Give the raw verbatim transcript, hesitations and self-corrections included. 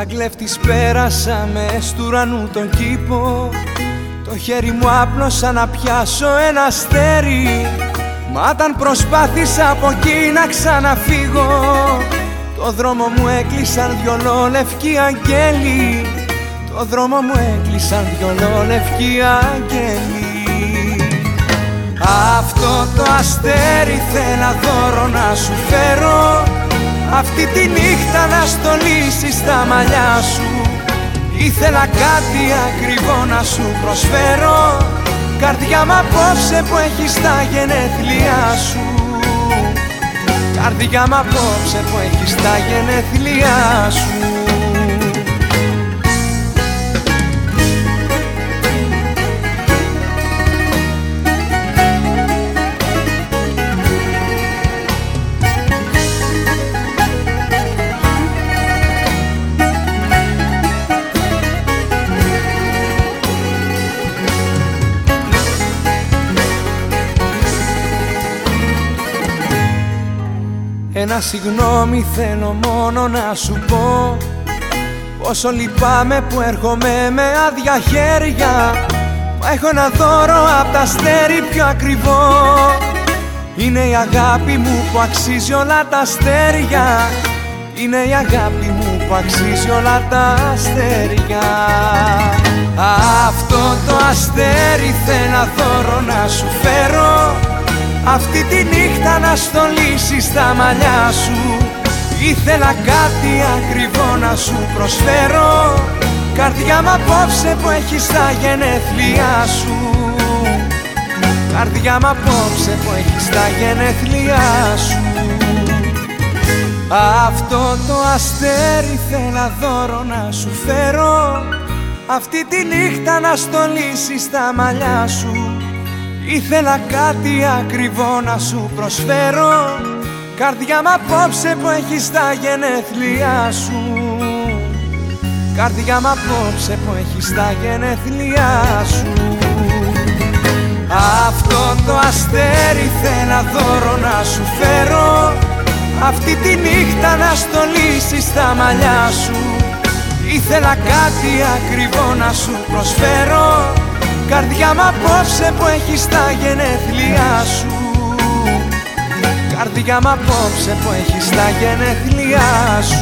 κλέφτης πέρασα μες του ουρανού τον κήπο. Το χέρι μου άπλωσα να πιάσω ένα αστέρι, μα όταν προσπάθησα από εκεί να ξαναφύγω, το δρόμο μου έκλεισαν δυο λευκοί αγγέλοι. Το δρόμο μου έκλεισαν δυο λευκοί αγγέλοι. Αυτό το αστέρι θέλω δώρο να σου φέρω, αυτή τη νύχτα να στολίσεις στα μαλλιά σου. Ήθελα κάτι ακριβό να σου προσφέρω, καρδιά μ' απόψε που έχεις τα γενέθλιά σου. Καρδιά μ' απόψε που έχεις τα γενέθλιά σου. Ένα συγγνώμη θέλω μόνο να σου πω, πόσο λυπάμαι που έρχομαι με άδεια χέρια, μα έχω ένα δώρο απ' τα αστέρι πιο ακριβό. Είναι η αγάπη μου που αξίζει όλα τα αστέρια, είναι η αγάπη μου που αξίζει όλα τα αστέρια. Αυτό το αστέρι θέλω δώρο να σου φέρω, αυτή τη νύχτα να στολίσεις τα μαλλιά σου. Ήθελα κάτι ακριβό να σου προσφέρω, καρδιά μ' απόψε που έχεις τα γενέθλιά σου. Καρδιά μ' απόψε που έχεις τα γενέθλιά σου. Αυτό το αστέρι θέλω δώρο να σου φέρω, αυτή τη νύχτα να στολίσεις τα μαλλιά σου. Ήθελα κάτι ακριβό να σου προσφέρω, καρδιά μ' απόψε που έχεις τα γενέθλιά σου. Καρδιά μ' απόψε που έχεις τα γενέθλιά σου. Αυτό το αστέρι θέλω δώρο να σου φέρω, αυτή τη νύχτα να στολίσεις τα μαλλιά σου. Ήθελα κάτι ακριβό να σου προσφέρω, καρδιά μ' απόψε που έχεις τα γενέθλιά σου. Καρδιά μ' απόψε που έχεις τα γενέθλιά σου.